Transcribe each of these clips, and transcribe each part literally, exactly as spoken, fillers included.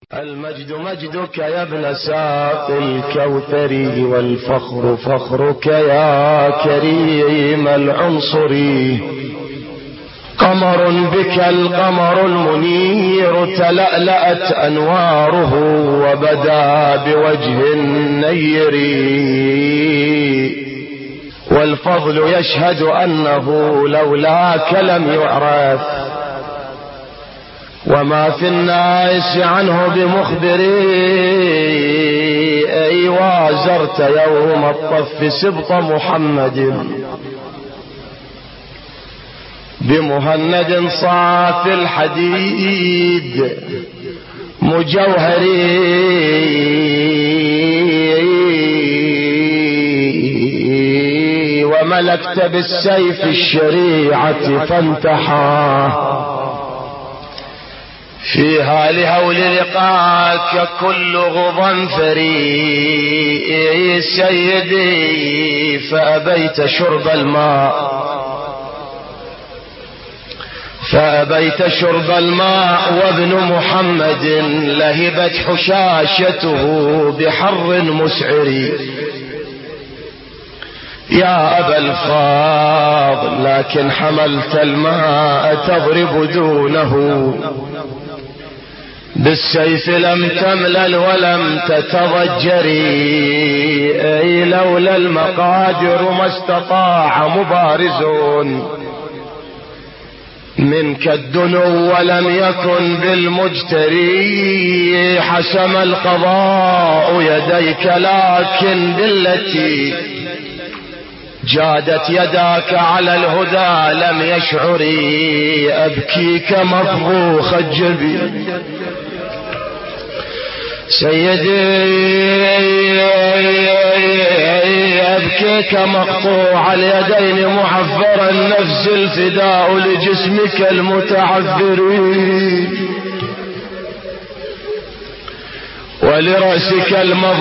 المجد مجدك يا ابن ساق الكوثر، والفخر فخرك يا كريم العنصر. قمر بك القمر المنير، تلألأت أنواره وبدا بوجه النير. والفضل يشهد أنه لولاك لم يعرف، وما في الناس عنه بمخبري. أي وازرت يوم الطف سبط محمد، بمهند صاف الحديد مجوهري. وملكت بالسيف الشريعة فانتحى، فيها لهول لقاك كل غضنفري. سيدي فأبيت شرب الماء، فأبيت شرب الماء، وابن محمد لهبت حشاشته بحر مسعر. يا أبا الفاضل لكن حملت الماء تضرب دونه، بالسيف لم تملل ولم تتضجري. أي لولا المقادر ما استطاع مبارز منك الدنو، ولم يكن بالمجتري. حسم القضاء يديك لكن بالتي جادت يداك على الهدى لم يشعري. أبكيك مفضوخ الجبين سيدي، أبكيك مقطوع اليدين معفر النفس، الفداء لجسمك المتعذر. ولرأسك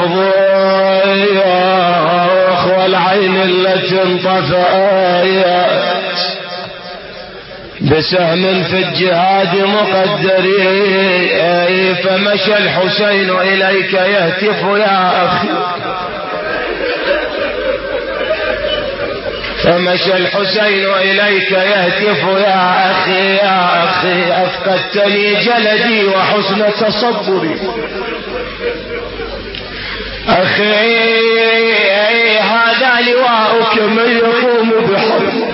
المفضوح والعين التي انطفأت بسهم في الجهاد مقدري. فمشى الحسين إليك يهتف يا أخي، فمشى الحسين إليك يهتف يا أخي يا أخي. أفقدتني جلدي وحسن تصبري أخي. هذا لواءك من يقوم بحق،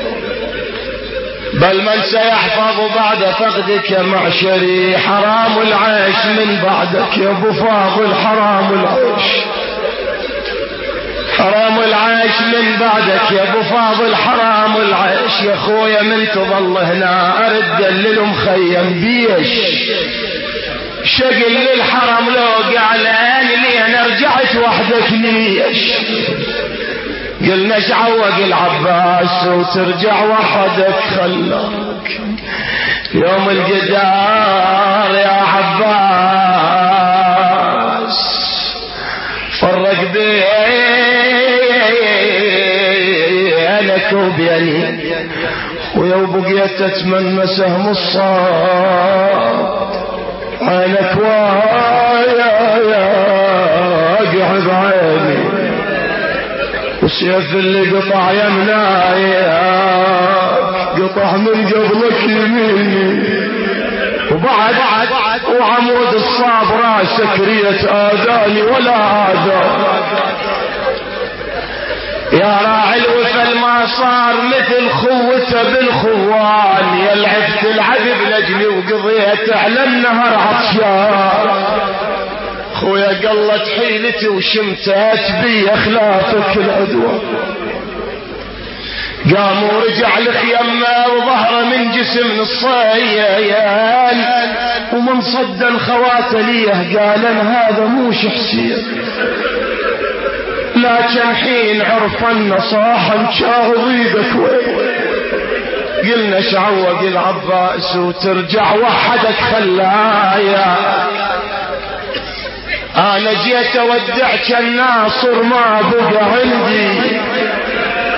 بل من سيحفظ بعد فقدك معشري. حرام العيش من بعدك يا ابو فاضل، حرام العيش، حرام العيش من بعدك يا ابو فاضل، حرام العيش. يا خويا من تظل هنا ارد للمخيم بيش، شقل للحرم لو قعلان لي انا رجعت وحدك ليش. قلنا شعوق العباس وترجع وحدك خلاك يوم القدار يا عباس. فرق بينك وبيني، ويوم بقيت اتمنى سهم الصاد عينك ويا يا قعد عيني، والسيف اللي قطع يمناي قطع من قبلك يميني. وبعد وعمود الصاب راسك ريت آذاني ولا آذان. يا راعي الوفل ما صار مثل خوته بالخوان، يا لعبت العذب لجلي وقضيت على النهر عطشان. خويا قلت حيلتي وشمتت بي اخلافك العدوى. قام ورجع لخيمه وظهره من جسم الصيان، ومن صد الخوات ليه قال هذا مو شخصية. لكن حين عرف النصاحا شاه ضيقك وين. قلنا شعوق العباس وترجع وحدك خلايا. انا جيت اودعك الناصر ما بقى عندي،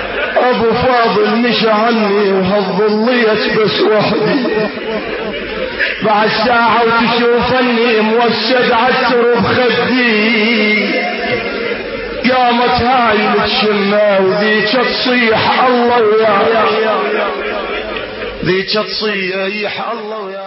ابو فاضل مشى عني وهالظليت بس وحدي. بعد ساعة وتشوفني موسد عتر بخدي، قامت هاي الشمة وذيك تصيح الله يا ذيك تصيح الله يا